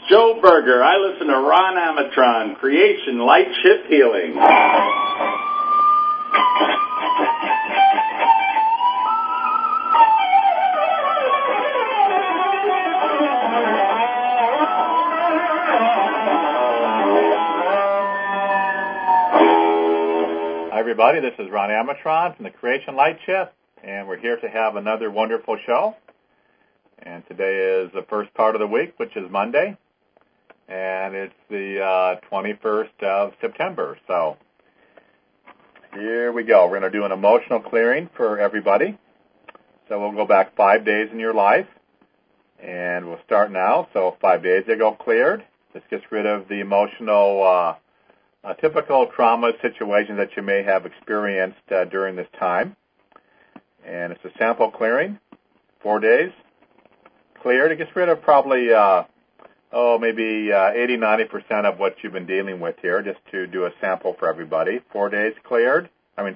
Joe Berger. I listen to Ron Amatron, Creation Light Shift Healing. Hi, everybody. This is Ron Amatron from the Creation Light Shift, and we're here to have another wonderful show. And today is the first part of the week, which is Monday, and it's the 21st of September. So here we go. We're going to do an emotional clearing for everybody. So we'll go back 5 days in your life, and we'll start now. So 5 days ago cleared. This gets rid of the emotional typical trauma situations that you may have experienced during this time. And it's a sample clearing, 4 days cleared. It gets rid of probably, maybe 80-90% of what you've been dealing with here, just to do a sample for everybody. 3 days cleared.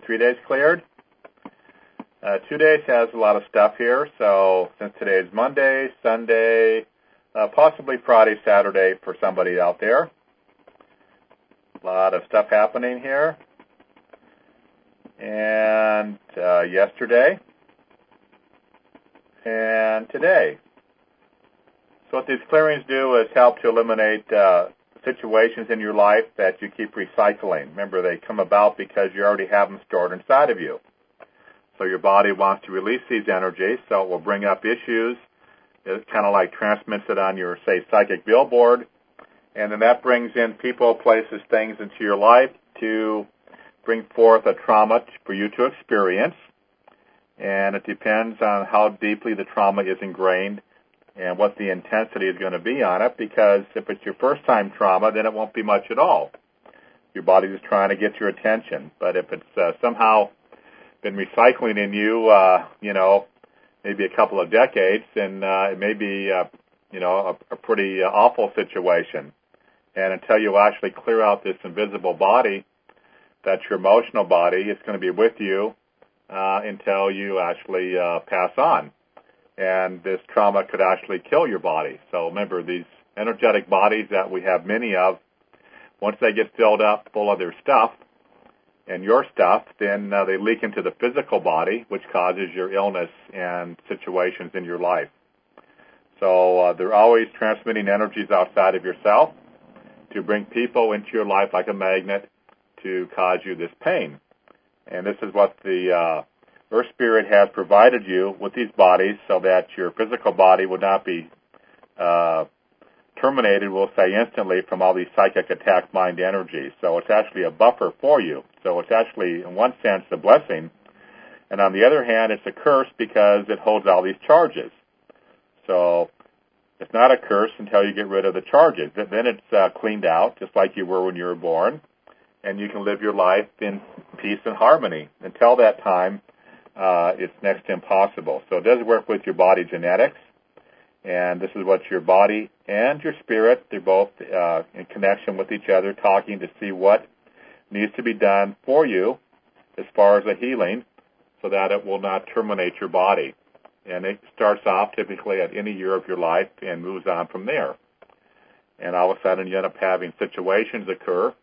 2 days has a lot of stuff here. So since today is Monday, Sunday, possibly Friday, Saturday for somebody out there. A lot of stuff happening here. And yesterday. And today. So what these clearings do is help to eliminate situations in your life that you keep recycling. Remember, they come about because you already have them stored inside of you. So your body wants to release these energies, so it will bring up issues. It kind of like transmits it on your, say, psychic billboard. And then that brings in people, places, things into your life to bring forth a trauma for you to experience. And it depends on how deeply the trauma is ingrained and what the intensity is going to be on it, because if it's your first-time trauma, then it won't be much at all. Your body is trying to get your attention. But if it's somehow been recycling in you, maybe a couple of decades, then it may be, a pretty awful situation. And until you actually clear out this invisible body, that's your emotional body, it's going to be with you until you actually pass on. And this trauma could actually kill your body. So remember, these energetic bodies that we have many of, once they get filled up full of their stuff and your stuff, then they leak into the physical body, which causes your illness and situations in your life. So they're always transmitting energies outside of yourself to bring people into your life like a magnet to cause you this pain. And this is what the Earth Spirit has provided you with these bodies so that your physical body would not be terminated, we'll say, instantly from all these psychic attack mind energies. So it's actually a buffer for you. So it's actually, in one sense, a blessing. And on the other hand, it's a curse because it holds all these charges. So it's not a curse until you get rid of the charges. Then it's cleaned out, just like you were when you were born, and you can live your life in peace and harmony. Until that time, it's next to impossible. So it does work with your body genetics, and this is what your body and your spirit, they're both in connection with each other, talking to see what needs to be done for you as far as a healing so that it will not terminate your body. And it starts off typically at any year of your life and moves on from there. And all of a sudden you end up having situations occur.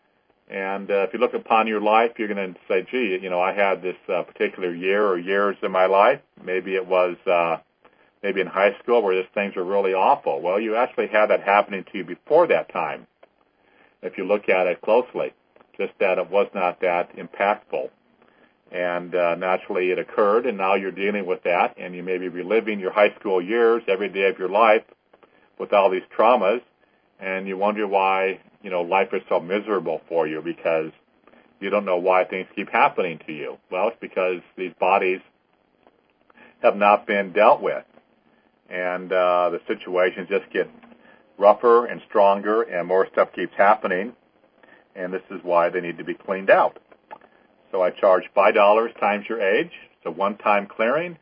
And if you look upon your life, you're going to say, gee, I had this particular year or years in my life. Maybe it was maybe in high school where these things were really awful. Well, you actually had that happening to you before that time, if you look at it closely, just that it was not that impactful. And naturally it occurred, and now you're dealing with that, and you may be reliving your high school years every day of your life with all these traumas, and you wonder why, life is so miserable for you because you don't know why things keep happening to you. Well, it's because these bodies have not been dealt with, and the situations just get rougher and stronger, and more stuff keeps happening, and this is why they need to be cleaned out. So I charge $5 times your age. It's a one-time clearing.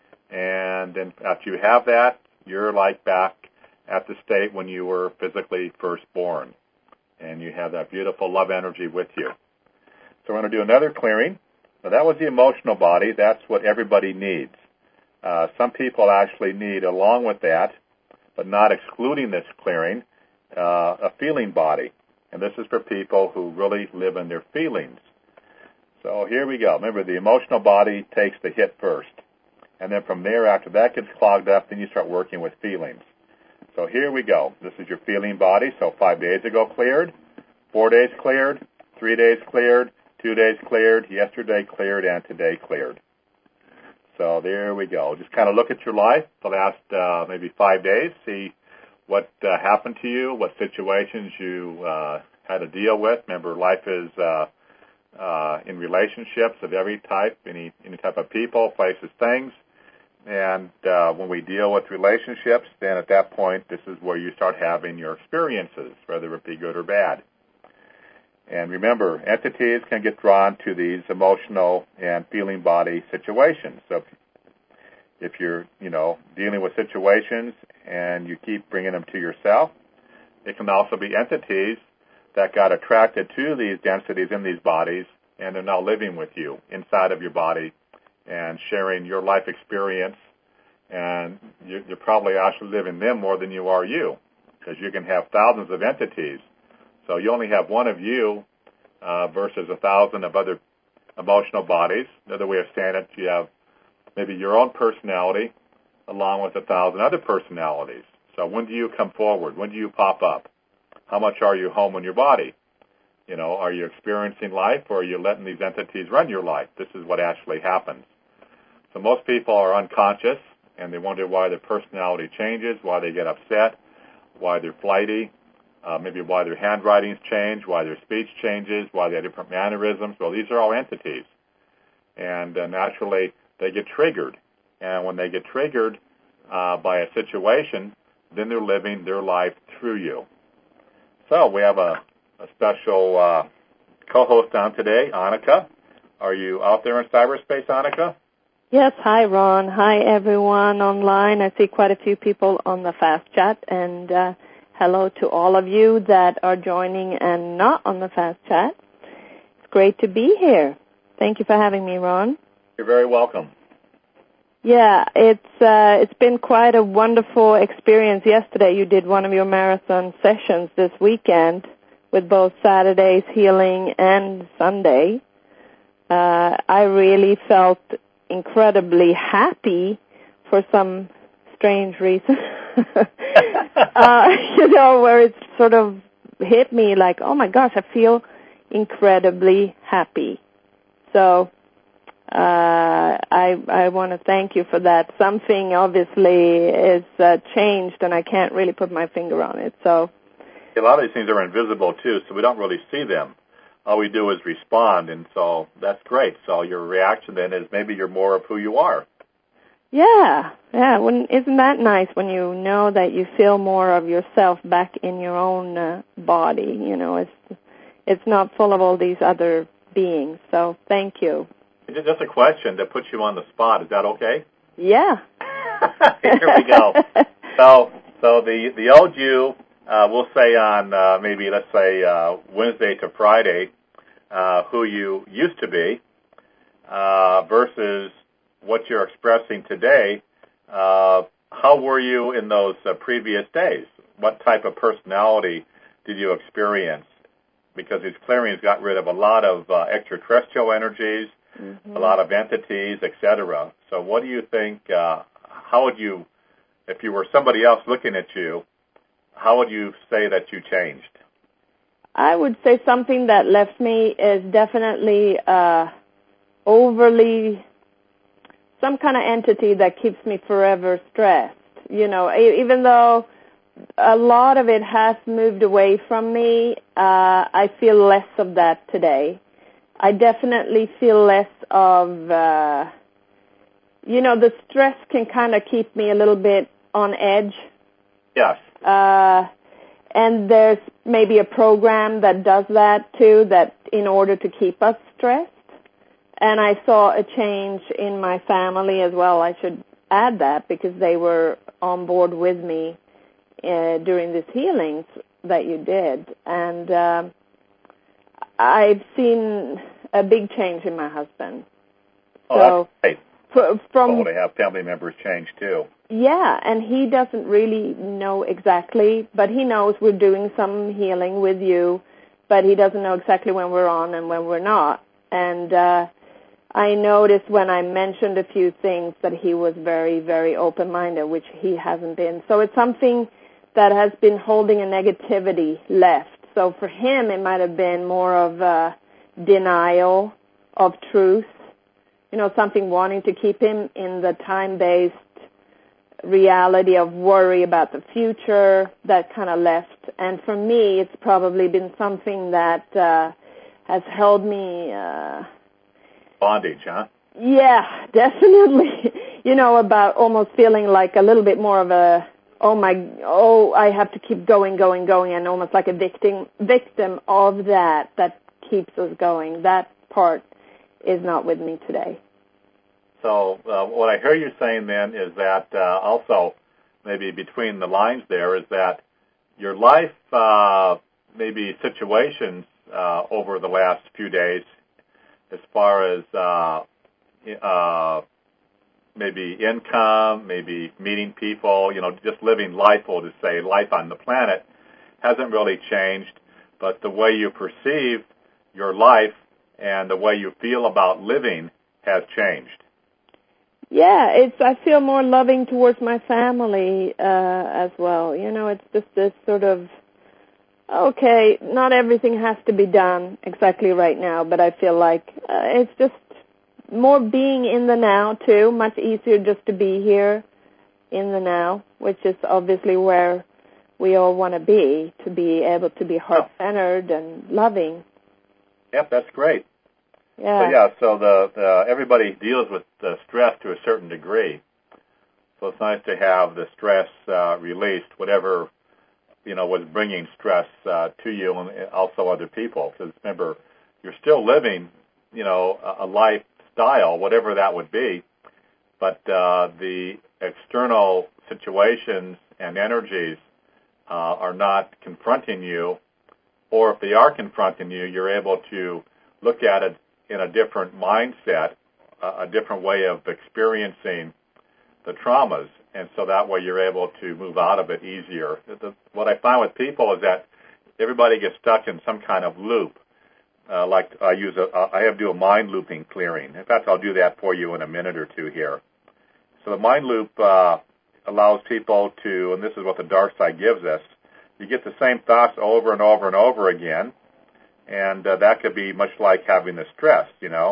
And then after you have that, you're like back at the state when you were physically first born. And you have that beautiful love energy with you. So we're going to do another clearing. Now that was the emotional body. That's what everybody needs. Some people actually need, along with that, but not excluding this clearing, a feeling body. And this is for people who really live in their feelings. So here we go. Remember, the emotional body takes the hit first. And then from there, after that gets clogged up, then you start working with feelings. So here we go. This is your feeling body. So 5 days ago cleared, 4 days cleared, 3 days cleared, 2 days cleared, yesterday cleared, and today cleared. So there we go. Just kind of look at your life the last maybe 5 days, see what happened to you, what situations you had to deal with. Remember, life is in relationships of every type, any type of people, places, things. And when we deal with relationships, then at that point, this is where you start having your experiences, whether it be good or bad. And remember, entities can get drawn to these emotional and feeling body situations. So if you're, dealing with situations and you keep bringing them to yourself, it can also be entities that got attracted to these densities in these bodies, and they're now living with you inside of your body and sharing your life experience. And you're probably actually living them more than you are you, because you can have thousands of entities. So you only have one of you versus 1,000 of other emotional bodies. Another way of saying it, you have maybe your own personality along with 1,000 other personalities. So when do you come forward? When do you pop up? How much are you home in your body? Are you experiencing life, or are you letting these entities run your life? This is what actually happens. So most people are unconscious, and they wonder why their personality changes, why they get upset, why they're flighty, maybe why their handwritings change, why their speech changes, why they have different mannerisms. Well, these are all entities. And naturally, they get triggered. And when they get triggered by a situation, then they're living their life through you. So we have a special co-host on today, Annika. Are you out there in cyberspace, Annika? Yes. Hi, Ron. Hi, everyone online. I see quite a few people on the Fast Chat, and hello to all of you that are joining and not on the Fast Chat. It's great to be here. Thank you for having me, Ron. You're very welcome. Yeah, it's been quite a wonderful experience. Yesterday you did one of your marathon sessions this weekend with both Saturday's healing and Sunday. I really felt incredibly happy for some strange reason. Where it sort of hit me like, oh my gosh, I feel incredibly happy. So I want to thank you for that. Something obviously is changed, and I can't really put my finger on it. So a lot of these things are invisible too, so we don't really see them. All we do is respond, and so that's great. So your reaction then is maybe you're more of who you are. Yeah. Isn't that nice when you know that you feel more of yourself back in your own body? It's not full of all these other beings. So thank you. It's just a question that puts you on the spot. Is that okay? Yeah. Here we go. So the old you, we'll say on maybe let's say Wednesday to Friday, who you used to be, versus what you're expressing today. How were you in those previous days? What type of personality did you experience? Because these clearings got rid of a lot of extraterrestrial energies, a lot of entities, etc. So what do you think, how would you, if you were somebody else looking at you, how would you say that you changed? I would say something that left me is definitely overly, some kind of entity that keeps me forever stressed. Even though a lot of it has moved away from me, I feel less of that today. I definitely feel less of, the stress can kind of keep me a little bit on edge. Yes. And there's maybe a program that does that too, that in order to keep us stressed. And I saw a change in my family as well. I should add that because they were on board with me during these healings that you did. And I've seen a big change in my husband. Oh, that's great. to have family members change too. Yeah, and he doesn't really know exactly, but he knows we're doing some healing with you, but he doesn't know exactly when we're on and when we're not. And I noticed when I mentioned a few things that he was very, very open-minded, which he hasn't been. So it's something that has been holding a negativity left. So for him, it might have been more of a denial of truth, something wanting to keep him in the time-based reality of worry about the future that kind of left. And for me, it's probably been something that has held me... bondage, huh? Yeah, definitely. About almost feeling like a little bit more of a, I have to keep going, and almost like a victim of that keeps us going. That part is not with me today. So what I hear you saying then is that also maybe between the lines there is that your life, maybe situations over the last few days, as far as maybe income, maybe meeting people, just living life, we'll just say life on the planet, hasn't really changed, but the way you perceive your life and the way you feel about living has changed. Yeah, I feel more loving towards my family as well. It's just this sort of, okay, not everything has to be done exactly right now, but I feel like it's just more being in the now, too, much easier just to be here in the now, which is obviously where we all want to be able to be heart-centered and loving. Yep, that's great. Yeah. So the everybody deals with the stress to a certain degree. So it's nice to have the stress released, whatever was bringing stress to you and also other people. Because remember, you're still living, a lifestyle, whatever that would be, but the external situations and energies are not confronting you, or if they are confronting you, you're able to look at it in a different mindset, a different way of experiencing the traumas, and so that way you're able to move out of it easier. What I find with people is that everybody gets stuck in some kind of loop. Like I have to do a mind looping clearing. In fact, I'll do that for you in a minute or two here. So the mind loop allows people to, and this is what the dark side gives us, you get the same thoughts over and over and over again, and that could be much like having the stress,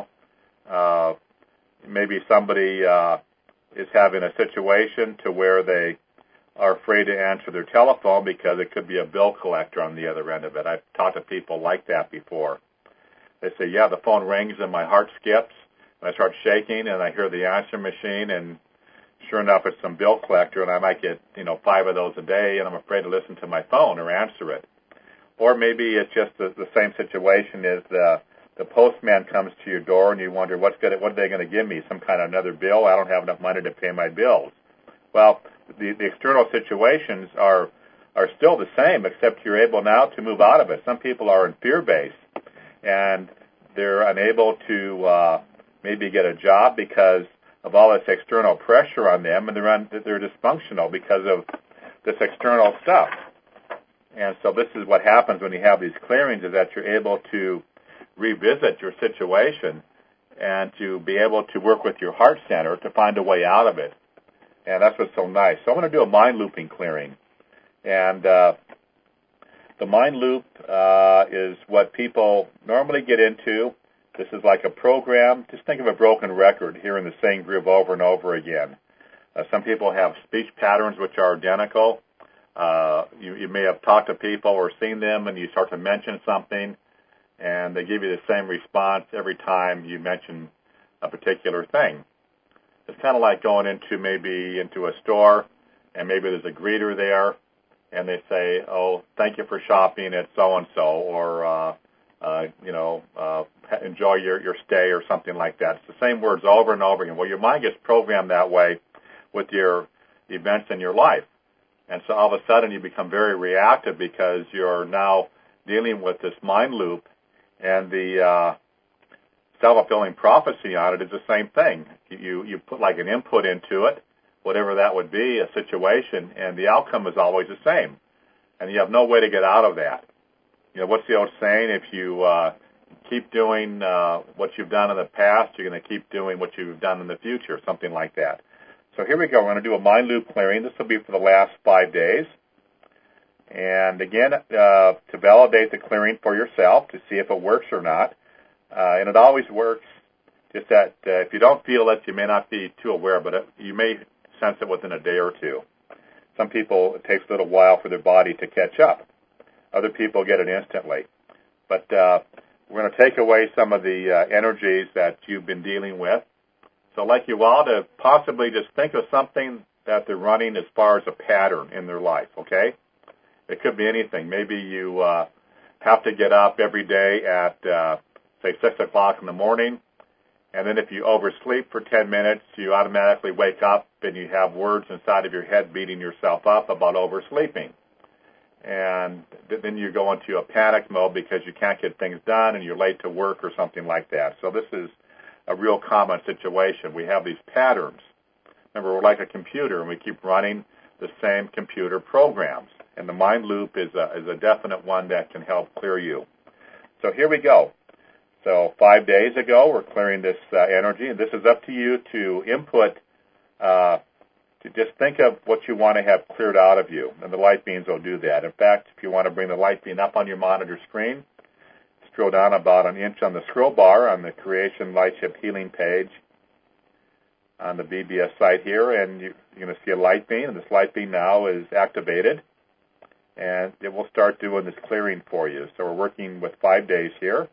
maybe somebody is having a situation to where they are afraid to answer their telephone because it could be a bill collector on the other end of it. I've talked to people like that before. They say, yeah, the phone rings and my heart skips, and I start shaking, and I hear the answer machine, and sure enough, it's some bill collector, and I might get, 5 of those a day, and I'm afraid to listen to my phone or answer it. Or maybe it's just the same situation as the postman comes to your door, and you wonder, what are they going to give me, some kind of another bill? I don't have enough money to pay my bills. Well, the external situations are still the same, except you're able now to move out of it. Some people are in fear-based, and they're unable to maybe get a job because of all this external pressure on them, and they're dysfunctional because of this external stuff. And so this is what happens when you have these clearings, is that you're able to revisit your situation and to be able to work with your heart center to find a way out of it. And that's what's so nice. So I'm going to do a mind looping clearing. And the mind loop is what people normally get into. This is like a program. Just think of a broken record, hearing the same groove over and over again. Some people have speech patterns which are identical. You may have talked to people or seen them, and you start to mention something, and they give you the same response every time you mention a particular thing. It's kind of like going into a store, and maybe there's a greeter there, and they say, "Oh, thank you for shopping at so-and-so," or enjoy your stay, or something like that. It's the same words over and over again. Well, your mind gets programmed that way with your events in your life. And so all of a sudden you become very reactive because you're now dealing with this mind loop, and the self-fulfilling prophecy on it is the same thing. You put like an input into it, whatever that would be, a situation, and the outcome is always the same. And you have no way to get out of that. What's the old saying? If you keep doing what you've done in the past, you're going to keep doing what you've done in the future, something like that. So here we go. We're going to do a mind loop clearing. This will be for the last 5 days. And again, to validate the clearing for yourself, to see if it works or not. And it always works, just that if you don't feel it, you may not be too aware, but you may sense it within a day or two. Some people, it takes a little while for their body to catch up. Other people get it instantly. But we're going to take away some of the energies that you've been dealing with. So I'd like you all to possibly just think of something that they're running as far as a pattern in their life, okay? It could be anything. Maybe you have to get up every day at, say, 6 o'clock in the morning, and then if you oversleep for 10 minutes, you automatically wake up and you have words inside of your head beating yourself up about oversleeping. And then you go into a panic mode because you can't get things done and you're late to work or something like that. So this is a real common situation. We have these patterns. Remember, we're like a computer, and we keep running the same computer programs. And the mind loop is a definite one that can help clear you. So here we go. So 5 days ago, we're clearing this energy, and this is up to you to input, to just think of what you want to have cleared out of you, and the light beams will do that. In fact, if you want to bring the light beam up on your monitor screen, scroll down about an inch on the scroll bar on the Creation Light Ship Healing page on the BBS site here, and you're going to see a light beam, and this light beam now is activated, and it will start doing this clearing for you. So we're working with 5 days here.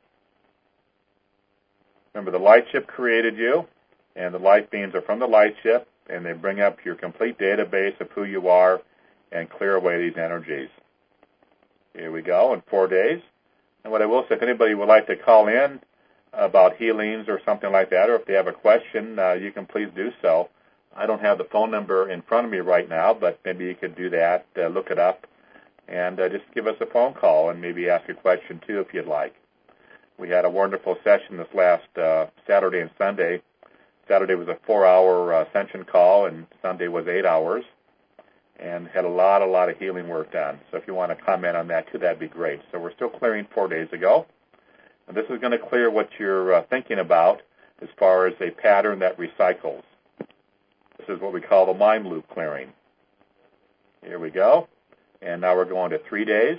Remember, the light ship created you, and the light beams are from the light ship, and they bring up your complete database of who you are and clear away these energies. Here we go, in 4 days. And what I will say, if anybody would like to call in about healings or something like that, or if they have a question, you can please do so. I don't have the phone number in front of me right now, but maybe you could do that, look it up, and just give us a phone call and maybe ask a question too if you'd like. We had a wonderful session this last Saturday and Sunday. Saturday was a 4-hour ascension call, and Sunday was 8 hours, and had a lot of healing work done. So if you want to comment on that too, that'd be great. So we're still clearing 4 days ago, and this is going to clear what you're thinking about as far as a pattern that recycles. This is what we call the mind loop clearing. Here we go, and now we're going to 3 days.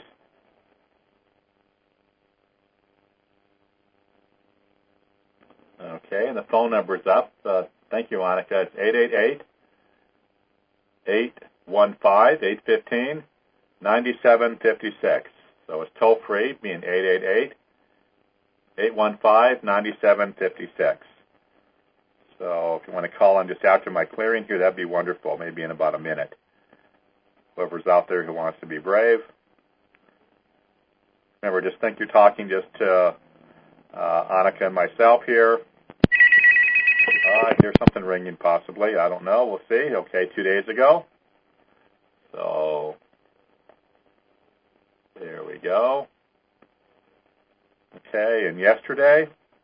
Okay, and the phone number's up. Thank you, Annika. It's 888-815-9756. So it's toll-free, being 888-815-9756. So if you want to call on just after my clearing here, that'd be wonderful, maybe in about a minute. Whoever's out there who wants to be brave. Remember, just think you're talking just to Annika and myself here. I hear something ringing possibly. I don't know. We'll see. Okay, 2 days ago. So there we go. Okay, and yesterday.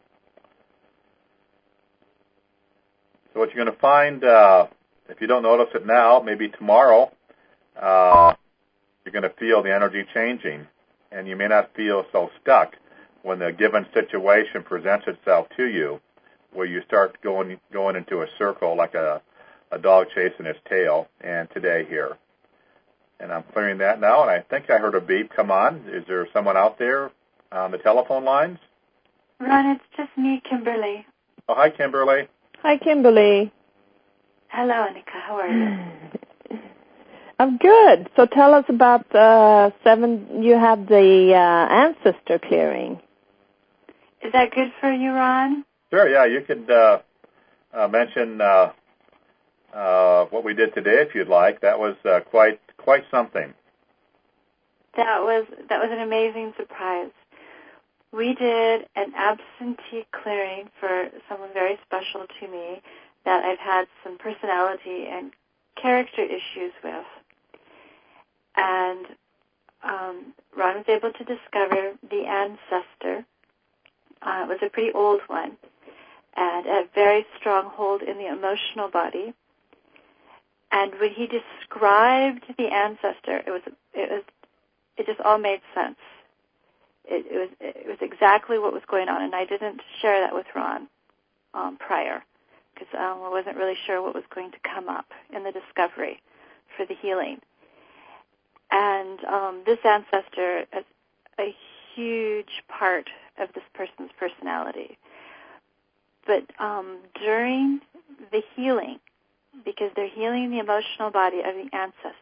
So what you're going to find, if you don't notice it now, maybe tomorrow, you're going to feel the energy changing, and you may not feel so stuck when the given situation presents itself to you, where you start going into a circle like a dog chasing its tail, and today here. And I'm clearing that now, and I think I heard a beep come on. Is there someone out there on the telephone lines? Ron, it's just me, Kimberly. Oh, hi, Kimberly. Hi, Kimberly. Hello, Annika. How are you? I'm good. So tell us about you have the ancestor clearing. Is that good for you, Ron? Sure, yeah. You could mention what we did today if you'd like. That was quite something. That was an amazing surprise. We did an absentee clearing for someone very special to me that I've had some personality and character issues with. And Ron was able to discover the ancestor. It was a pretty old one. and a very strong hold in the emotional body. And when he described the ancestor, it just all made sense. It was exactly what was going on, and I didn't share that with Ron prior, because I wasn't really sure what was going to come up in the discovery for the healing. And this ancestor is a huge part of this person's personality. But during the healing, because they're healing the emotional body of the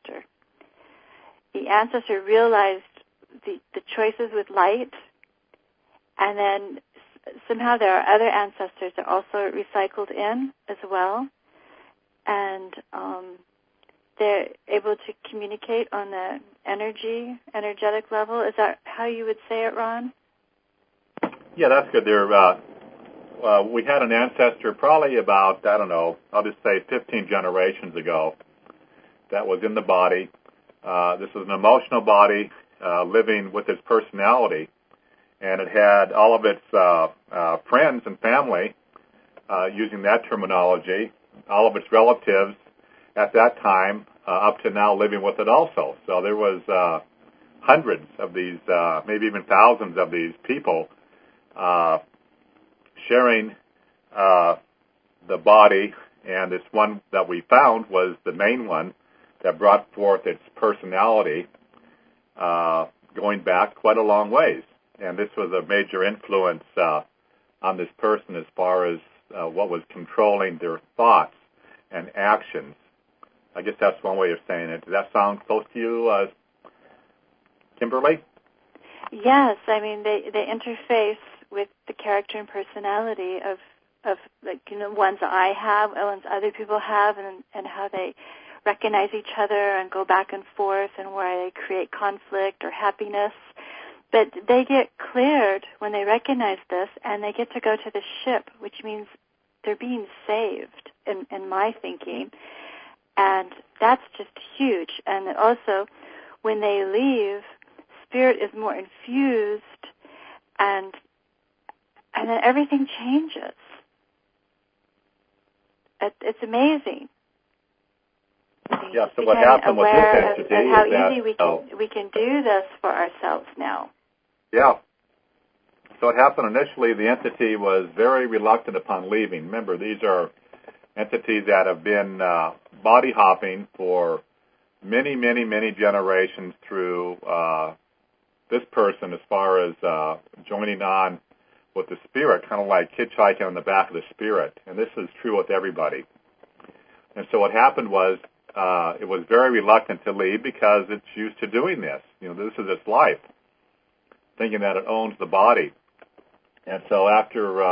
ancestor realized the choices with light, and then somehow there are other ancestors that are also recycled in as well, and they're able to communicate on the energetic level. Is that how you would say it, Ron? Yeah, that's good. We had an ancestor probably about, I don't know, I'll just say 15 generations ago that was in the body. This was an emotional body living with its personality, and it had all of its friends and family, using that terminology, all of its relatives at that time up to now living with it also. So there was hundreds of these, maybe even thousands of these people sharing the body, and this one that we found was the main one that brought forth its personality going back quite a long ways. And this was a major influence on this person as far as what was controlling their thoughts and actions. I guess that's one way of saying it. Does that sound close to you, Kimberly? Yes, I mean they interface with the character and personality of like, you know, ones I have, ones other people have, and how they recognize each other and go back and forth, and where they create conflict or happiness. But they get cleared when they recognize this, and they get to go to the ship, which means they're being saved in my thinking. And that's just huge. And also, when they leave, spirit is more infused, and then everything changes. It's amazing. Yeah, so what happened with this entity of how is that... easy we can do this for ourselves now. Yeah. So it happened initially, the entity was very reluctant upon leaving. Remember, these are entities that have been body hopping for many, many, many generations through this person as far as joining on with the spirit, kind of like hitchhiking on the back of the spirit. And this is true with everybody. And so what happened was it was very reluctant to leave because it's used to doing this. You know, this is its life, thinking that it owns the body. And so after,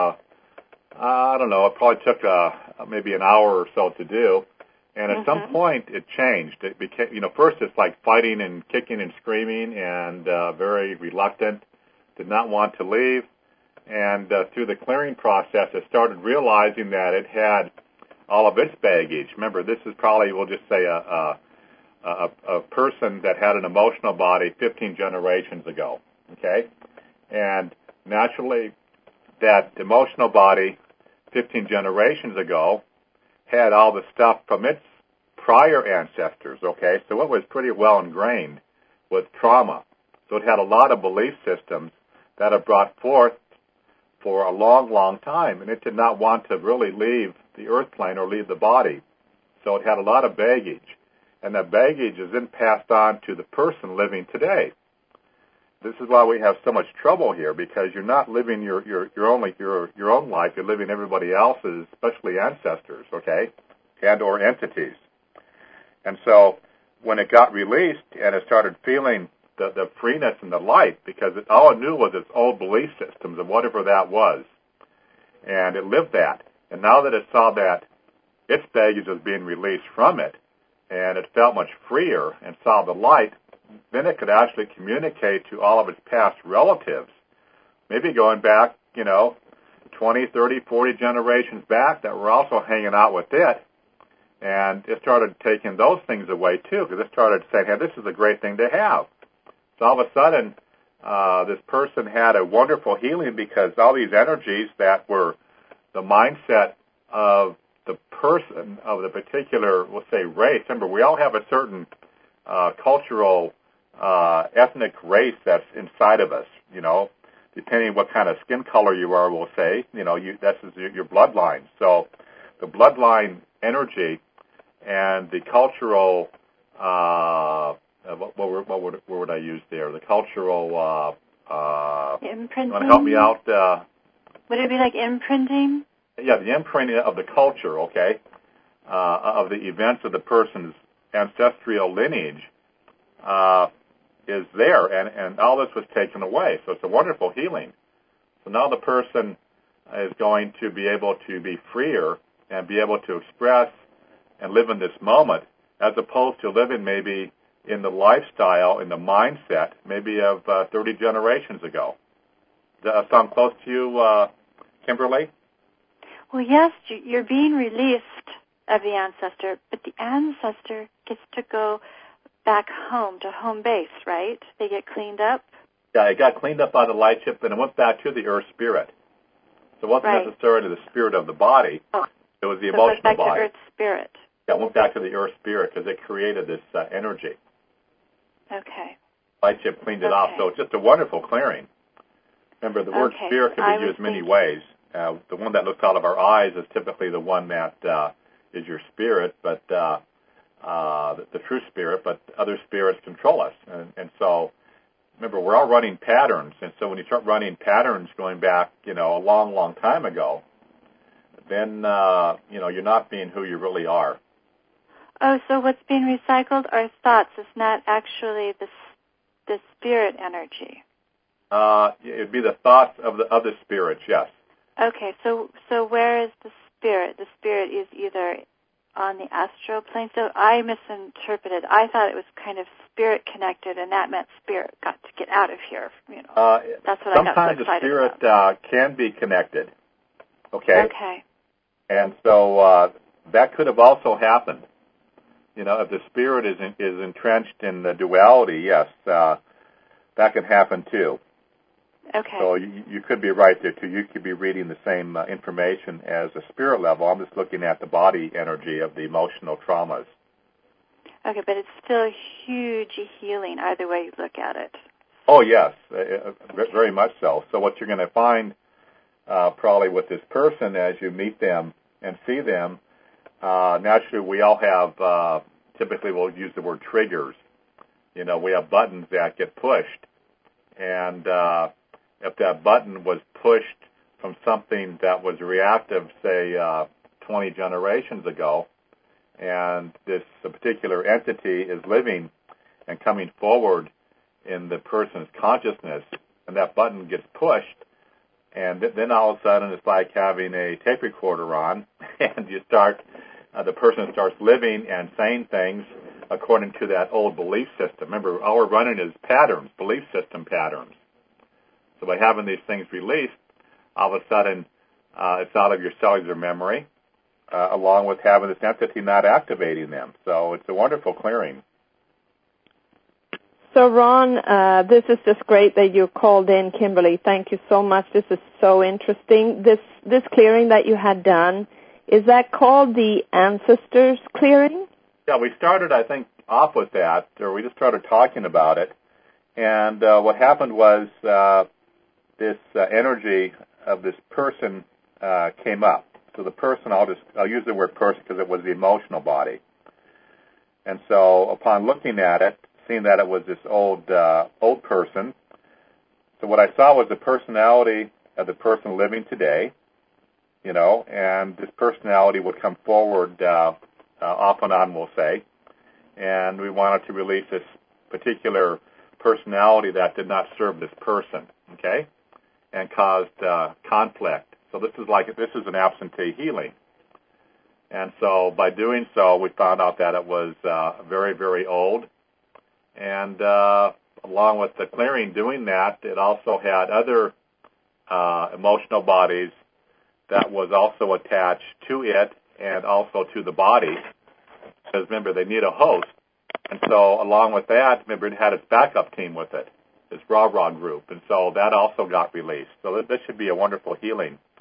I don't know, it probably took maybe an hour or so to do. And at some point, it changed. It became, you know, first it's like fighting and kicking and screaming and very reluctant, did not want to leave. And through the clearing process, it started realizing that it had all of its baggage. Remember, this is probably, we'll just say, a person that had an emotional body 15 generations ago, okay? And naturally, that emotional body 15 generations ago had all the stuff from its prior ancestors, okay? So it was pretty well ingrained with trauma. So it had a lot of belief systems that have brought forth for a long, long time, and it did not want to really leave the earth plane or leave the body. So it had a lot of baggage, and that baggage is then passed on to the person living today. This is why we have so much trouble here, because you're not living your own life. You're living everybody else's, especially ancestors, okay, and or entities. And so when it got released and it started feeling the freeness and the light, because all it knew was its old belief systems of whatever that was, and it lived that. And now that it saw that its baggage was being released from it, and it felt much freer and saw the light, then it could actually communicate to all of its past relatives, maybe going back, 20, 30, 40 generations back that were also hanging out with it. And it started taking those things away, too, because it started saying, hey, this is a great thing to have. So all of a sudden, this person had a wonderful healing because all these energies that were the mindset of the person of the particular, we'll say, race. Remember, we all have a certain cultural, ethnic race that's inside of us. Depending on what kind of skin color you are, we'll say, that's your bloodline. So the bloodline energy and the cultural, what would I use there? The cultural, imprinting. You want to help me out? Would it be like imprinting? Yeah, the imprinting of the culture, okay, of the events of the person's ancestral lineage is there, and all this was taken away. So it's a wonderful healing. So now the person is going to be able to be freer and be able to express and live in this moment, as opposed to living maybe in the lifestyle, in the mindset, maybe of 30 generations ago. Does that sound close to you, Kimberly? Well, yes, you're being released of the ancestor, but the ancestor gets to go back home to home base, right? They get cleaned up? Yeah, it got cleaned up by the light ship, and it went back to the earth spirit. So it wasn't necessarily the spirit of the body. Oh. It was the So emotional it goes back body. to earth spirit. Yeah, it went back to the earth spirit because it created this energy. Okay. Light ship cleaned it off, so it's just a wonderful clearing. Remember, the word spirit can be used many ways. The one that looks out of our eyes is typically the one that is your spirit, but the true spirit, but other spirits control us. And so, remember, we're all running patterns, and so when you start running patterns going back, a long, long time ago, then, you're not being who you really are. Oh, so what's being recycled are thoughts. It's not actually the spirit energy. It'd be the thoughts of the spirits, yes. Okay, so where is the spirit? The spirit is either on the astral plane. So I misinterpreted. I thought it was kind of spirit connected, and that meant spirit got to get out of here. That's what I got so excited about. Sometimes the spirit can be connected. Okay. Okay. And so that could have also happened. If the spirit is entrenched in the duality, yes, that can happen too. Okay. So you could be right there too. You could be reading the same information as a spirit level. I'm just looking at the body energy of the emotional traumas. Okay, but it's still huge healing either way you look at it. Oh, yes, very much so. So what you're going to find probably with this person as you meet them and see them, naturally we all have, typically we'll use the word triggers. We have buttons that get pushed. And if that button was pushed from something that was reactive, say, 20 generations ago, and this particular entity is living and coming forward in the person's consciousness, and that button gets pushed, and then all of a sudden it's like having a tape recorder on, and the person starts living and saying things according to that old belief system. Remember, all we're running is patterns, belief system patterns. So by having these things released, all of a sudden it's out of your cellular memory, along with having this entity not activating them. So it's a wonderful clearing. So, Ron, this is just great that you called in, Kimberly. Thank you so much. This is so interesting. This clearing that you had done, is that called the Ancestors Clearing? Yeah, we started, I think, off with that, or we just started talking about it. And what happened was this energy of this person came up. So the person, I'll use the word person because it was the emotional body. And so upon looking at it, seeing that it was this old person, so what I saw was the personality of the person living today, and this personality would come forward off and on, we'll say, and we wanted to release this particular personality that did not serve this person, okay, and caused conflict. So this is an absentee healing. And so by doing so, we found out that it was very, very old. And along with the clearing doing that, it also had other emotional bodies that was also attached to it and also to the body. Because remember, they need a host. And so along with that, remember, it had its backup team with it, this Raw group. And so that also got released. So this should be a wonderful healing.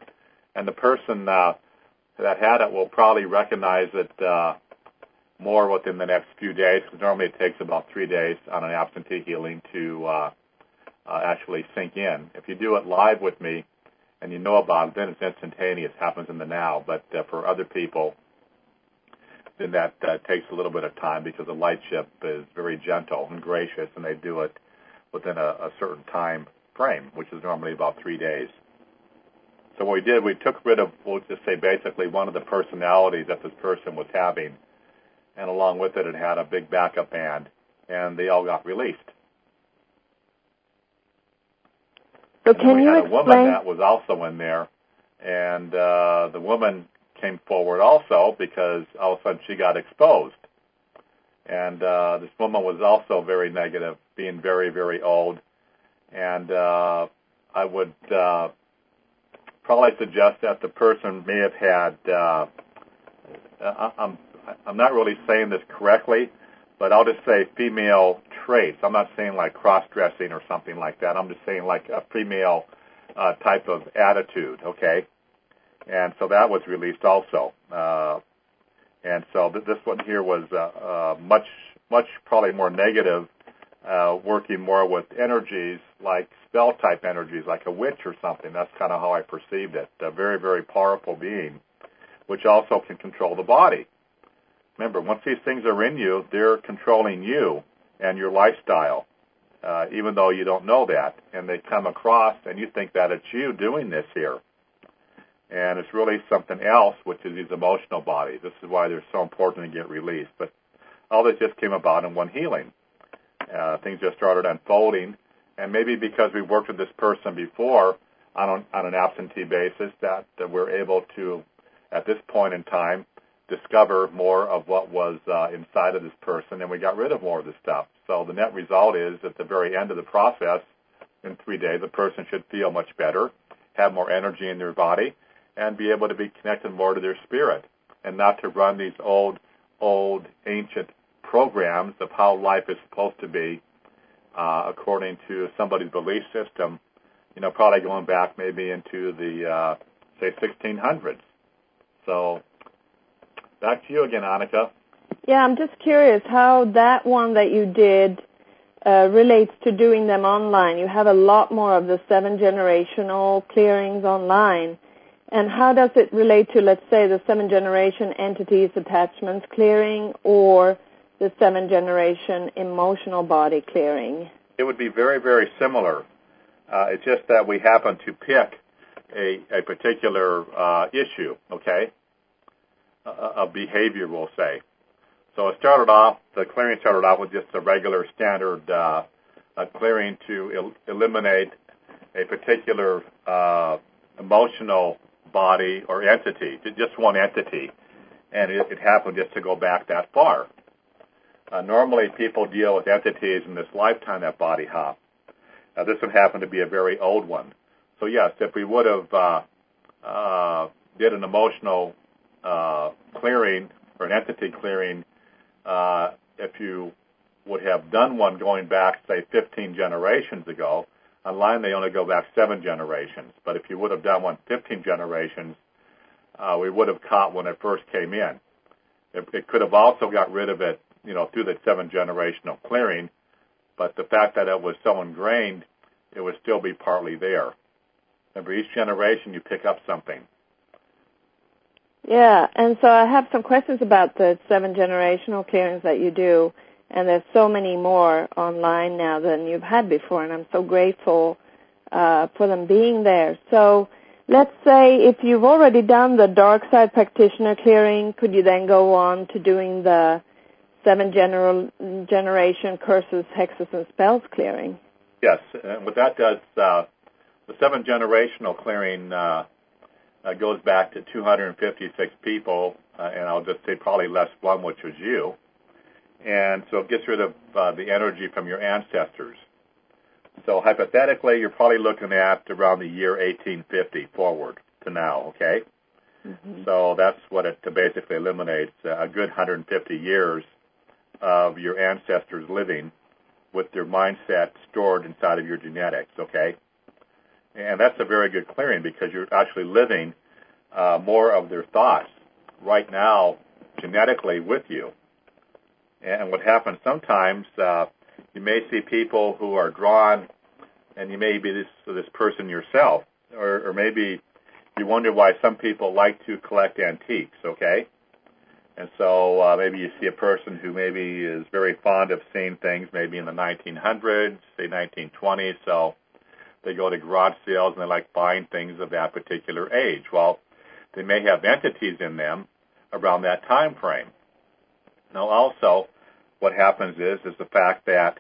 And the person that had it will probably recognize it more within the next few days, because normally it takes about 3 days on an absentee healing to actually sink in. If you do it live with me and you know about it, then it's instantaneous, happens in the now. But for other people, then that takes a little bit of time, because the light ship is very gentle and gracious, and they do it within a certain time frame, which is normally about 3 days. So what we did, we took rid of, we'll just say basically one of the personalities that this person was having, and along with it, it had a big backup band, and they all got released. So can you explain? We had a woman that was also in there, and the woman came forward also because all of a sudden she got exposed. And this woman was also very negative, being very, very old. And I would probably suggest that the person may have had, I'm not really saying this correctly, but I'll just say female traits. I'm not saying like cross-dressing or something like that. I'm just saying like a female type of attitude, okay? And so that was released also. And so this one here was much probably more negative, working more with energies like spell-type energies, like a witch or something. That's kind of how I perceived it. A very, very powerful being, which also can control the body. Remember, once these things are in you, they're controlling you and your lifestyle, even though you don't know that. And they come across, and you think that it's you doing this here. And it's really something else, which is these emotional bodies. This is why they're so important to get released. But all this just came about in one healing. Things just started unfolding. And maybe because we worked with this person before on an absentee basis, that we're able to, at this point in time, discover more of what was inside of this person, and we got rid of more of the stuff. So the net result is, at the very end of the process, in 3 days, the person should feel much better, have more energy in their body, and be able to be connected more to their spirit, and not to run these old, ancient programs of how life is supposed to be, according to somebody's belief system, probably going back maybe into the, say, 1600s. So back to you again, Annika. Yeah, I'm just curious how that one that you did relates to doing them online. You have a lot more of the 7 generational clearings online. And how does it relate to, let's say, the 7 generation entities, attachments clearing, or the 7 generation emotional body clearing? It would be very, very similar. It's just that we happen to pick a particular issue, okay? A behavior, we'll say. So the clearing started off with just a regular standard clearing to eliminate a particular emotional body or entity, just one entity, and it happened just to go back that far. Normally people deal with entities in this lifetime that body hop. This one happened to be a very old one. So yes, if we would have did an emotional clearing or an entity clearing, if you would have done one going back, say, 15 generations ago, online they only go back 7 generations. But if you would have done one 15 generations, we would have caught when it first came in. It could have also got rid of it, through the 7 generational clearing, but the fact that it was so ingrained, it would still be partly there. Remember, each generation you pick up something. Yeah, and so I have some questions about the 7 generational clearings that you do, and there's so many more online now than you've had before, and I'm so grateful for them being there. So let's say if you've already done the dark side practitioner clearing, could you then go on to doing the 7 generation curses, hexes, and spells clearing? Yes, and what that does, the 7 generational clearing goes back to 256 people, and I'll just say probably less one, which was you. And so it gets rid of the energy from your ancestors. So hypothetically, you're probably looking at around the year 1850 forward to now, okay? Mm-hmm. So that's what it basically eliminates, a good 150 years of your ancestors living with their mindset stored inside of your genetics, okay? And that's a very good clearing because you're actually living more of their thoughts right now genetically with you. And what happens sometimes, you may see people who are drawn, and you may be this person yourself, or maybe you wonder why some people like to collect antiques, okay? And so maybe you see a person who maybe is very fond of seeing things maybe in the 1900s, say 1920s, so they go to garage sales and they like buying things of that particular age. Well, they may have entities in them around that time frame. Now also, what happens is the fact that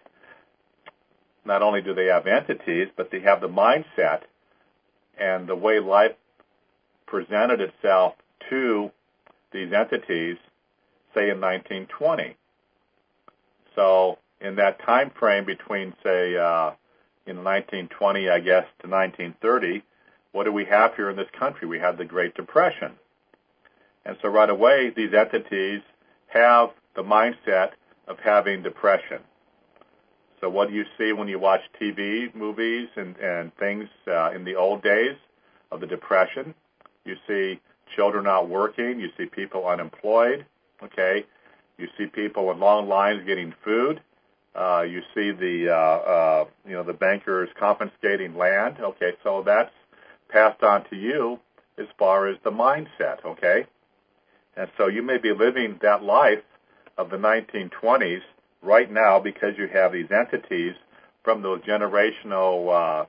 not only do they have entities, but they have the mindset and the way life presented itself to these entities, say in 1920. So in that time frame between, say, in 1920, I guess, to 1930, what do we have here in this country? We have the Great Depression. And so right away, these entities have the mindset of having depression. So what do you see when you watch TV, movies, and things in the old days of the Depression? You see children not working. You see people unemployed. Okay, you see people in long lines getting food. You see the bankers confiscating land. Okay, so that's passed on to you as far as the mindset. Okay, and so you may be living that life of the 1920s right now because you have these entities from those generational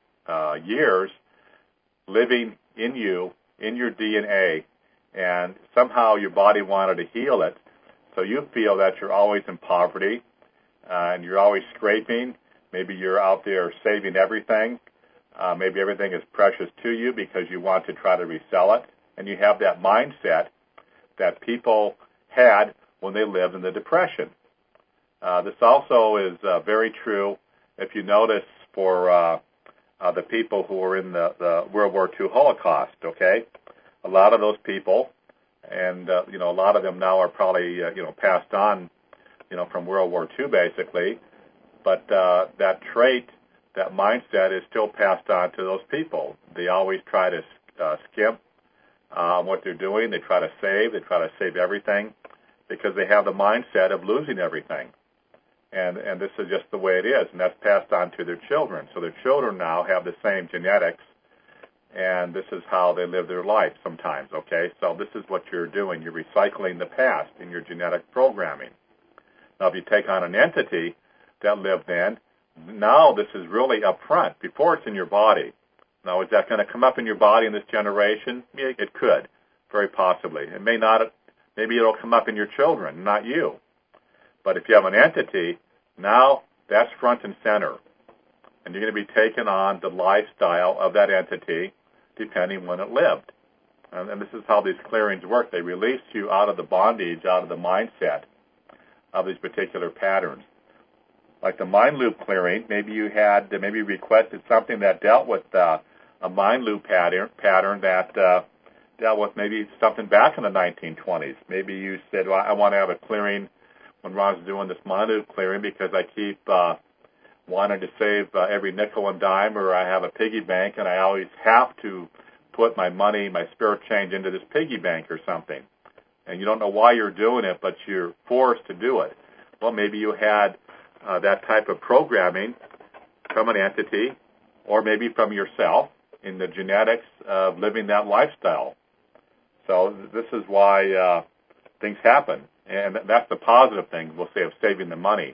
years living in you, in your DNA, and somehow your body wanted to heal it, so you feel that you're always in poverty, and you're always scraping. Maybe you're out there saving everything. Maybe everything is precious to you because you want to try to resell it, and you have that mindset that people had when they lived in the Depression. This also is very true if you notice for the people who were in the World War II Holocaust, okay? A lot of those people, and a lot of them now are probably passed on, from World War II basically, but that trait, that mindset is still passed on to those people. They always try to skimp on what they're doing. They try to save everything because they have the mindset of losing everything. And this is just the way it is, and that's passed on to their children. So their children now have the same genetics, and this is how they live their life sometimes, okay? So this is what you're doing. You're recycling the past in your genetic programming. Now, if you take on an entity that lived then, now this is really up front. Before it's in your body. Now, is that going to come up in your body in this generation? Yeah, it could, very possibly. It may not. Maybe it'll come up in your children, not you. But if you have an entity, now that's front and center. And you're going to be taking on the lifestyle of that entity depending when it lived. And this is how these clearings work. They release you out of the bondage, out of the mindset of these particular patterns. Like the mind loop clearing, maybe you requested something that dealt with a mind loop pattern that dealt with maybe something back in the 1920s. Maybe you said, well, I want to have a clearing when Ron's doing this mind loop clearing because I keep wanting to save every nickel and dime, or I have a piggy bank and I always have to put my money, my spirit change into this piggy bank or something. And you don't know why you're doing it, but you're forced to do it. Well, maybe you had that type of programming from an entity or maybe from yourself in the genetics of living that lifestyle. So this is why things happen. And that's the positive thing, we'll say, of saving the money.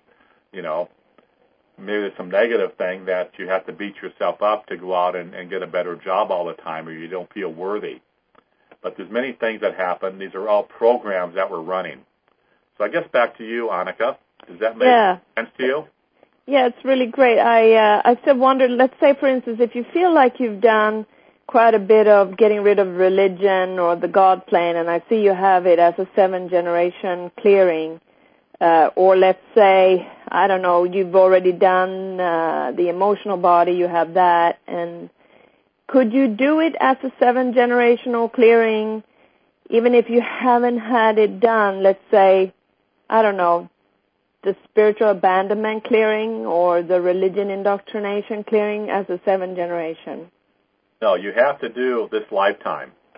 Maybe there's some negative thing that you have to beat yourself up to go out and get a better job all the time, or you don't feel worthy. But there's many things that happen. These are all programs that we're running. So I guess back to you, Annika. Does that make sense to you? Yeah, it's really great. I still wondered, let's say, for instance, if you feel like you've done quite a bit of getting rid of religion or the God plane, and I see you have it as a 7-generation clearing, or let's say, I don't know, you've already done the emotional body, you have that, and could you do it as a 7-generational clearing even if you haven't had it done, let's say, I don't know, the spiritual abandonment clearing or the religion indoctrination clearing as a 7th generation? No, you have to do this lifetime.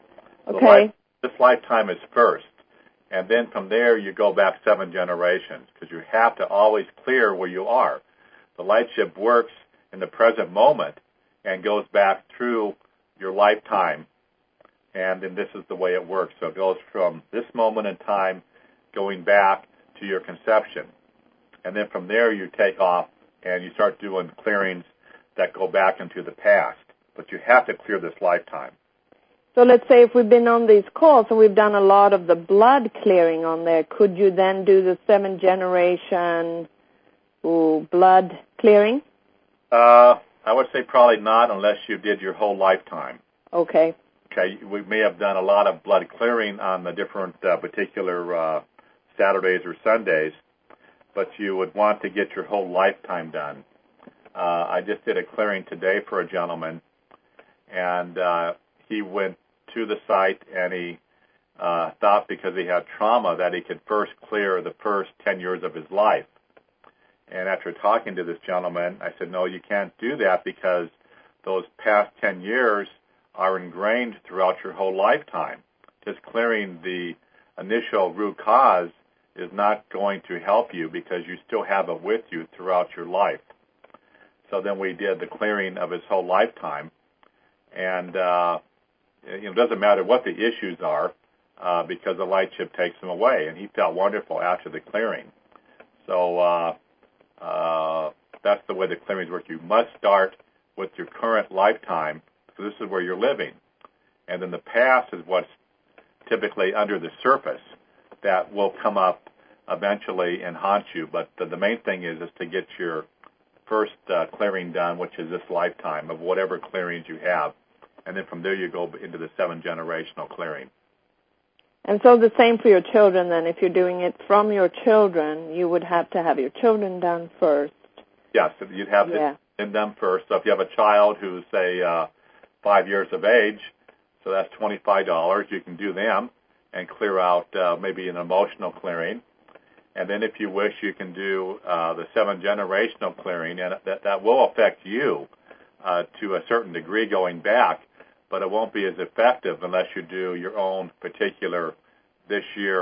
Okay. This lifetime is first. And then from there, you go back 7 generations, because you have to always clear where you are. The light ship works in the present moment and goes back through your lifetime. And then this is the way it works. So it goes from this moment in time going back to your conception. And then from there, you take off and you start doing clearings that go back into the past. But you have to clear this lifetime. So let's say if we've been on these calls and we've done a lot of the blood clearing on there, could you then do the 7 generation blood clearing? I would say probably not unless you did your whole lifetime. Okay. Okay, we may have done a lot of blood clearing on the different particular Saturdays or Sundays, but you would want to get your whole lifetime done. I just did a clearing today for a gentleman, and he went to the site, and he thought because he had trauma that he could first clear the first 10 years of his life. And after talking to this gentleman, I said, no, you can't do that because those past 10 years are ingrained throughout your whole lifetime. Just clearing the initial root cause is not going to help you because you still have it with you throughout your life. So then we did the clearing of his whole lifetime. And it doesn't matter what the issues are because the light ship takes them away. And he felt wonderful after the clearing. So that's the way the clearings work. You must start with your current lifetime, so this is where you're living. And then the past is what's typically under the surface that will come up eventually and haunt you. But the main thing is to get your first clearing done, which is this lifetime of whatever clearings you have. And then from there you go into the 7 generational clearing. And so the same for your children then. If you're doing it from your children, you would have to have your children done first. Yes, you'd have to do them first. So if you have a child who's, say, 5 years of age, so that's $25, you can do them and clear out maybe an emotional clearing. And then if you wish, you can do the 7 generational clearing, and that will affect you to a certain degree going back, but it won't be as effective unless you do your own particular this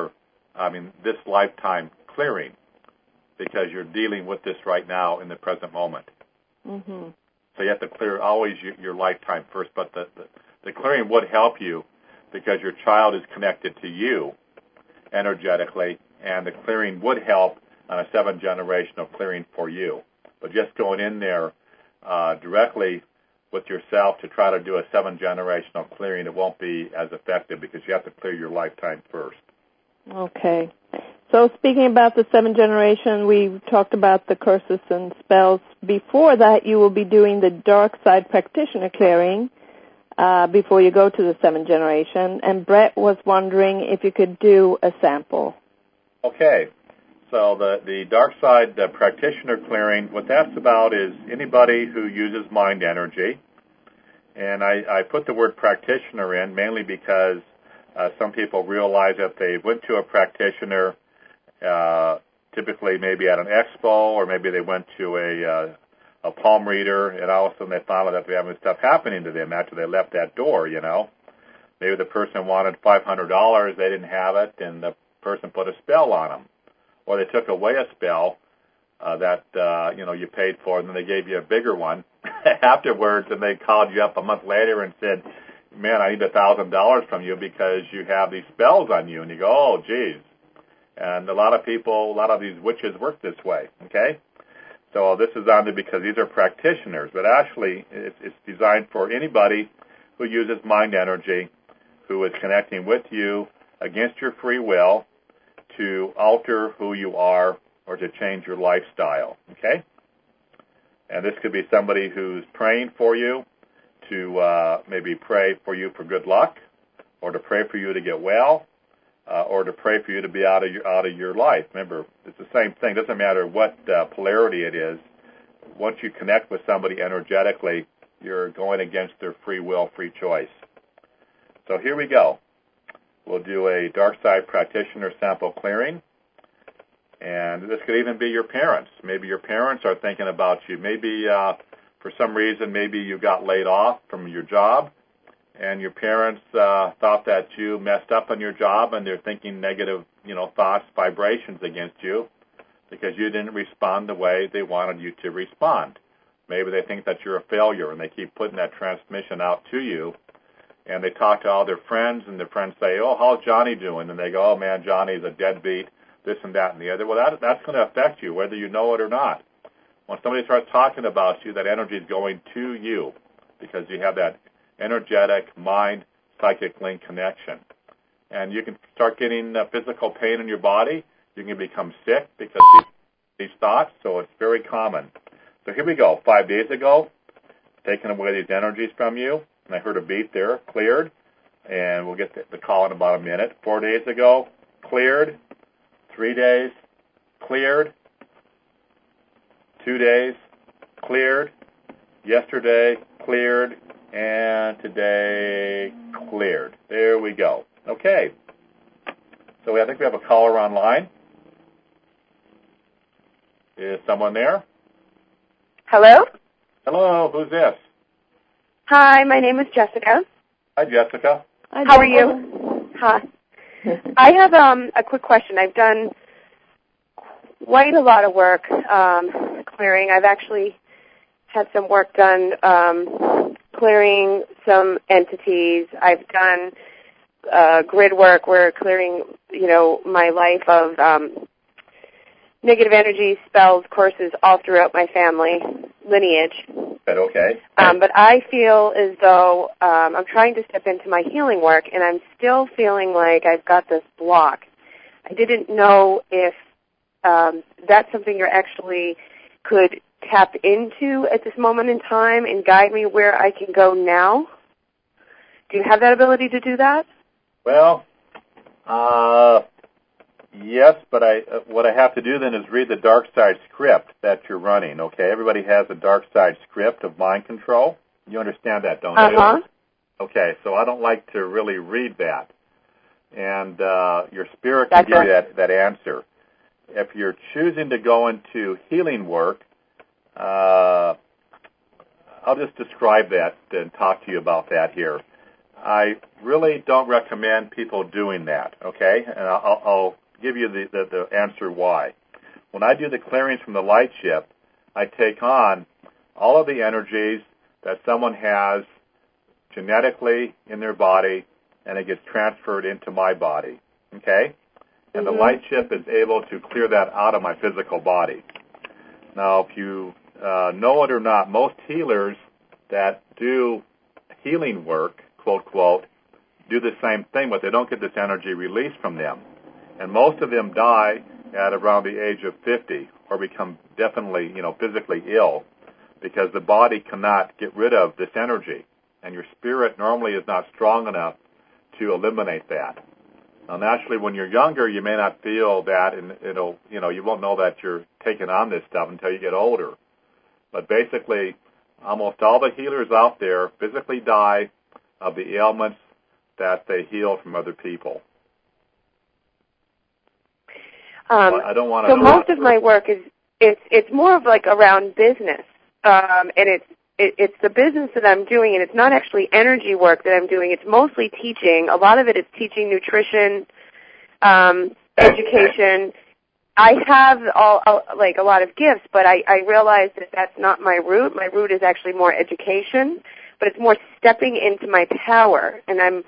lifetime clearing, because you're dealing with this right now in the present moment. Mm-hmm. So you have to clear always your lifetime first, but the clearing would help you because your child is connected to you energetically, and the clearing would help on a 7 generational clearing for you. But just going in there directly with yourself to try to do a 7 generational clearing, it won't be as effective because you have to clear your lifetime first. Okay. So speaking about the 7 generation, we talked about the curses and spells. Before that, you will be doing the dark side practitioner clearing before you go to the 7 generation. And Brett was wondering if you could do a sample. Okay. So the dark side practitioner clearing, what that's about is anybody who uses mind energy. And I put the word practitioner in mainly because some people realize that they went to a practitioner, typically maybe at an expo, or maybe they went to a palm reader, and all of a sudden they found out that they're having stuff happening to them after they left that door, Maybe the person wanted $500, they didn't have it, and the person put a spell on them. Or they took away a spell that you paid for, and then they gave you a bigger one afterwards, and they called you up a month later and said, man, I need $1,000 from you because you have these spells on you. And you go, oh, geez. And a lot of these witches work this way, okay? So this is only because these are practitioners, but actually it's designed for anybody who uses mind energy, who is connecting with you against your free will to alter who you are or to change your lifestyle, okay? And this could be somebody who's praying for you to maybe pray for you for good luck, or to pray for you to get well, or to pray for you to be out of your life. Remember, it's the same thing. It doesn't matter what polarity it is. Once you connect with somebody energetically, you're going against their free will, free choice. So here we go. We'll do a dark side practitioner sample clearing. And this could even be your parents. Maybe your parents are thinking about you. Maybe for some reason, maybe you got laid off from your job, and your parents thought that you messed up on your job, and they're thinking negative, thoughts, vibrations against you because you didn't respond the way they wanted you to respond. Maybe they think that you're a failure, and they keep putting that transmission out to you. And they talk to all their friends, and their friends say, "Oh, how's Johnny doing?" And they go, "Oh, man, Johnny's a deadbeat, this and that and the other." Well, that's going to affect you, whether you know it or not. When somebody starts talking about you, that energy is going to you because you have that energetic mind-psychic link connection. And you can start getting physical pain in your body. You can become sick because of these thoughts, so it's very common. So here we go. 5 days ago, taking away these energies from you, and I heard a beep there, cleared, and we'll get the call in about a minute. 4 days ago, cleared. 3 days, cleared. 2 days, cleared. Yesterday, cleared. And today, cleared. There we go. Okay. So I think we have a caller online. Is someone there? Hello? Hello, who's this? Hi, my name is Jessica. Hi, Jessica. Hi, How are you? Hi. I have a quick question. I've done quite a lot of work clearing. I've actually had some work done clearing some entities. I've done grid work where clearing, my life of negative energy, spells, courses all throughout my family lineage. Okay. But I feel as though I'm trying to step into my healing work, and I'm still feeling like I've got this block. I didn't know if that's something you actually could tap into at this moment in time and guide me where I can go now. Do you have that ability to do that? Well, yes, but what I have to do then is read the dark side script that you're running, okay? Everybody has a dark side script of mind control. You understand that, don't you? Uh-huh. Okay, so I don't like to really read that. And your spirit can give you that answer. If you're choosing to go into healing work, I'll just describe that and talk to you about that here. I really don't recommend people doing that, okay? And I'll give you the answer why. When I do the clearings from the light ship, I take on all of the energies that someone has genetically in their body, and it gets transferred into my body, okay? And the light ship is able to clear that out of my physical body. Now, if you know it or not, most healers that do healing work, quote, quote, do the same thing, but they don't get this energy released from them. And most of them die at around the age of 50 or become definitely, physically ill because the body cannot get rid of this energy. And your spirit normally is not strong enough to eliminate that. Now, naturally, when you're younger, you may not feel that, and you won't know that you're taking on this stuff until you get older. But basically, almost all the healers out there physically die of the ailments that they heal from other people. I don't want to. So most of my work is it's more of like around business, and it's the business that I'm doing, and it's not actually energy work that I'm doing. It's mostly teaching. A lot of it is teaching nutrition, education. I have a lot of gifts, but I realize that that's not my route. My route is actually more education, but it's more stepping into my power. And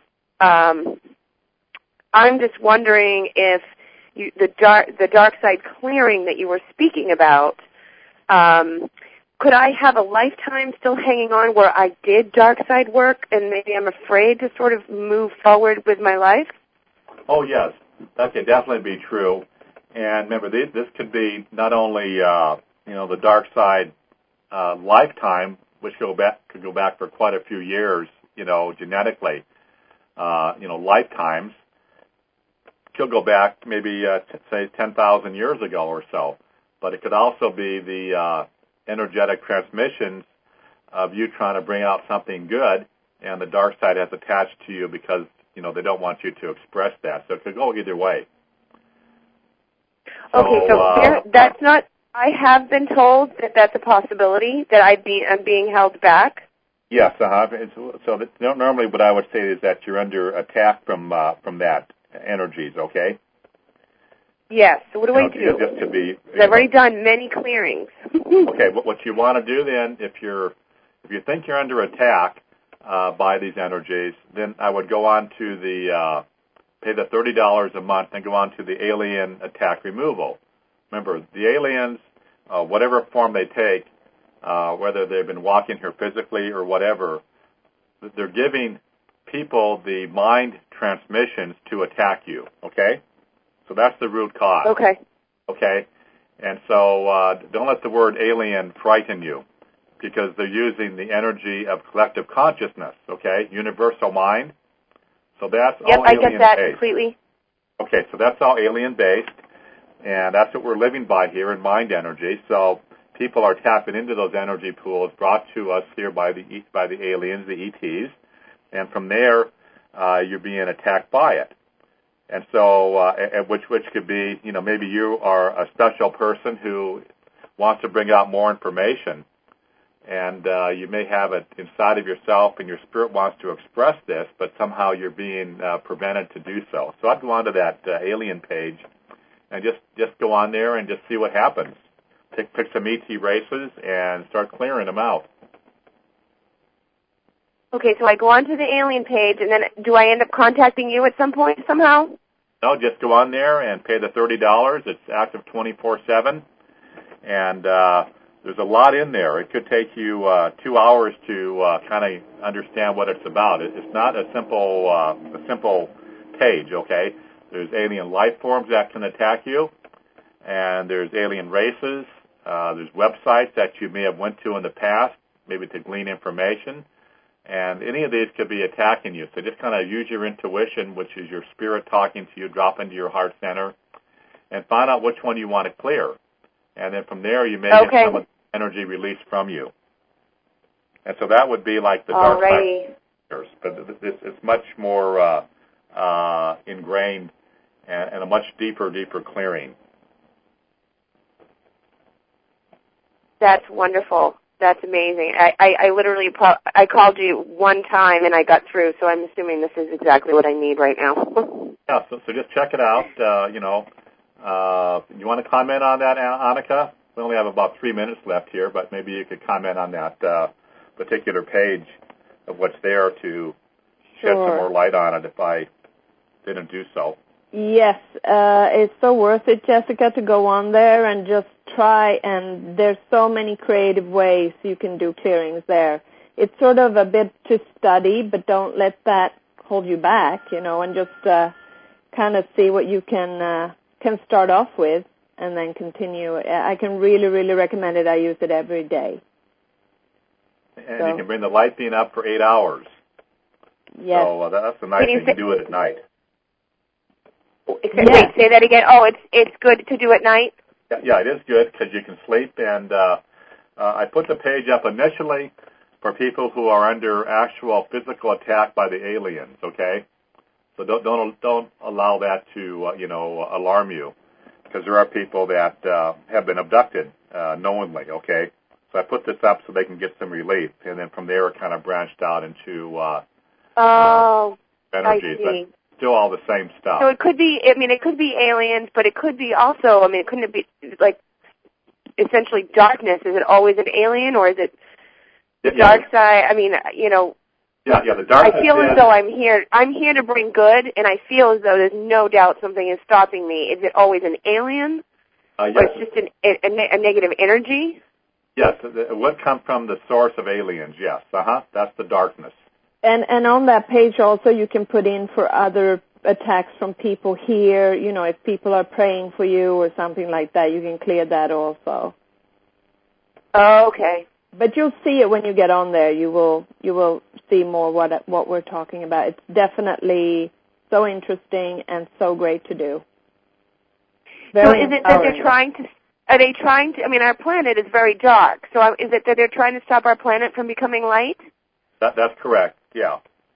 I'm just wondering if the dark side clearing that you were speaking about, could I have a lifetime still hanging on where I did dark side work and maybe I'm afraid to sort of move forward with my life? Oh, yes. That could definitely be true. And remember, this could be not only, the dark side lifetime, which could go back for quite a few years, genetically, lifetimes. Could go back maybe, say, 10,000 years ago or so. But it could also be the energetic transmissions of you trying to bring out something good, and the dark side has attached to you because, they don't want you to express that. So it could go either way. Okay, so that's not. I have been told that that's a possibility, that I'm being held back. Yes. Normally what I would say is that you're under attack from that energies. Okay. Yes. So what do I do? Just to be. I've already done many clearings. Okay. What you want to do then, if you think you're under attack by these energies, then I would go on to the pay the $30 a month and go on to the alien attack removal. Remember, the aliens, whatever form they take, whether they've been walking here physically or whatever, they're giving people the mind transmissions to attack you. Okay. So that's the root cause. Okay. Okay? And so don't let the word alien frighten you, because they're using the energy of collective consciousness, okay? Universal mind. So that's all alien-based. Yep, I get that completely. Okay, so that's all alien-based, and that's what we're living by here in mind energy. So people are tapping into those energy pools brought to us here by the aliens, the ETs, and from there you're being attacked by it. And so, which could be, maybe you are a special person who wants to bring out more information, and you may have it inside of yourself, and your spirit wants to express this, but somehow you're being prevented to do so. So I'd go onto that alien page, and just go on there and just see what happens. Pick some ET races and start clearing them out. Okay, so I go onto the alien page, and then do I end up contacting you at some point somehow? No, just go on there and pay the $30. It's active 24/7, and there's a lot in there. It could take you 2 hours to kind of understand what it's about. It's not a simple page. Okay, there's alien life forms that can attack you, and there's alien races. There's websites that you may have went to in the past, maybe to glean information. And any of these could be attacking you. So just kind of use your intuition, which is your spirit talking to you, drop into your heart center, and find out which one you want to clear. And then from there, you may get some of the energy released from you. And so that would be like the dark side. But it's much more ingrained and a much deeper clearing. That's wonderful. That's amazing. I literally I called you one time and I got through, so I'm assuming this is exactly what I need right now. Yeah, so just check it out. You want to comment on that, Annika? We only have about 3 minutes left here, but maybe you could comment on that particular page of what's there to shed some more light on it if I didn't do so. Yes, it's so worth it, Jessica, to go on there and just try, and there's so many creative ways you can do clearings there. It's sort of a bit to study, but don't let that hold you back, and just kind of see what you can start off with and then continue. I can really, really recommend it. I use it every day. And you can bring the light beam up for 8 hours. Yes. So that's the nice thing. You can do it at night. Wait, say that again. Oh, it's good to do at night? Yeah, it is good because you can sleep. And I put the page up initially for people who are under actual physical attack by the aliens, okay? So don't allow that to, alarm you, because there are people that have been abducted knowingly, okay? So I put this up so they can get some relief, and then from there it kind of branched out into energies. I see. Still all the same stuff. So it could be aliens, but it could be also, couldn't it be like essentially darkness? Is it always an alien, or is it the dark side? Yeah, the darkness. I feel as though I'm here to bring good, and I feel as though there's no doubt something is stopping me. Is it always an alien? Yes. Or it's just a negative energy? Yes, it would come from the source of aliens, yes. That's the darkness. And on that page also you can put in for other attacks from people here, if people are praying for you or something like that, you can clear that also. Oh, okay. But you'll see it when you get on there. You will see more what we're talking about. It's definitely so interesting and so great to do. So is it that they're trying to, our planet is very dark, so is it that they're trying to stop our planet from becoming light? That's correct, yeah.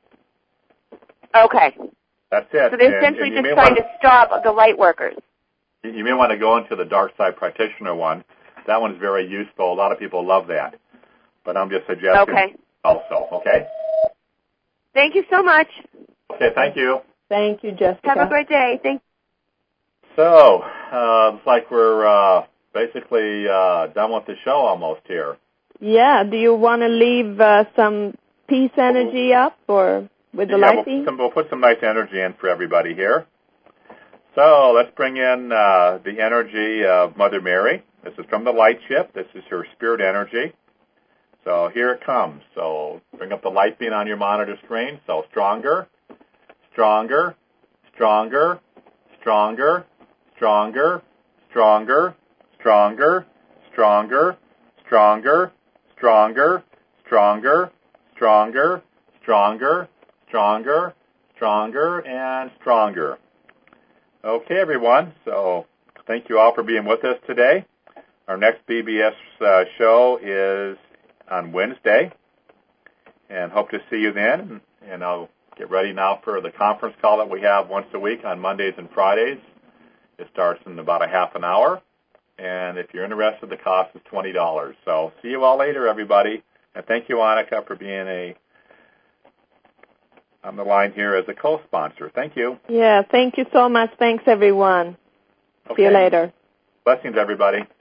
Okay. That's it. So they're essentially just trying to stop the light workers. You may want to go into the Dark Side Practitioner one. That one is very useful. A lot of people love that. But I'm just suggesting also, okay? Thank you so much. Okay, thank you. Thank you, Jessica. Have a great day. Thank. So, it's like we're basically done with the show almost here. Yeah. Do you want to leave some peace energy up or with the lighting? We'll put some nice energy in for everybody here. So let's bring in the energy of Mother Mary. This is from the light ship. This is her spirit energy. So here it comes. So bring up the light beam on your monitor screen. So stronger, stronger, stronger, stronger, stronger, stronger, stronger, stronger, stronger, stronger, stronger, stronger, stronger, stronger, stronger, and stronger. Okay, everyone. So thank you all for being with us today. Our next BBS show is on Wednesday, and hope to see you then. And I'll get ready now for the conference call that we have once a week on Mondays and Fridays. It starts in about a half an hour, and if you're interested, the cost is $20. So see you all later, everybody. And thank you, Annika, for being on the line here as a co-sponsor. Thank you. Yeah, thank you so much. Thanks, everyone. Okay. See you later. Blessings, everybody.